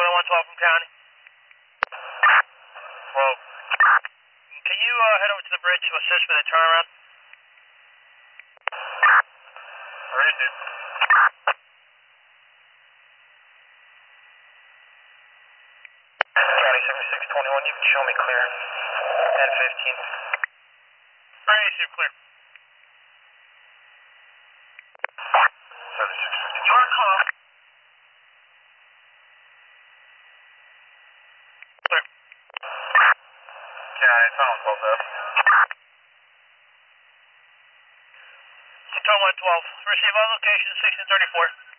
Charlie 112 from County. Well, Can you head over to the bridge to assist with the turnaround? where is it? County 7621, you can show me clear. 1015. Alright, you're clear. 7650. Your call. Clear. County, tunnel 12 up. Control 112. Receive all locations 1634.